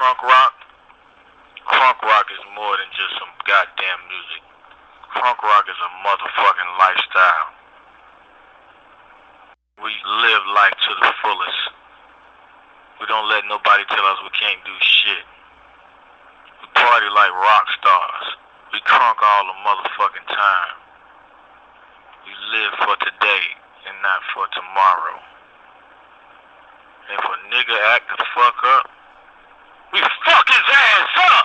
crunk rock? Crunk rock is more than just some goddamn music. Crunk rock is a motherfucking lifestyle. We live life to the fullest. We don't let nobody tell us we can't do shit. We party like rock stars. We crunk all the motherfucking time. We live for today and not for tomorrow. If a nigga act the fuck up, we fuck his ass up!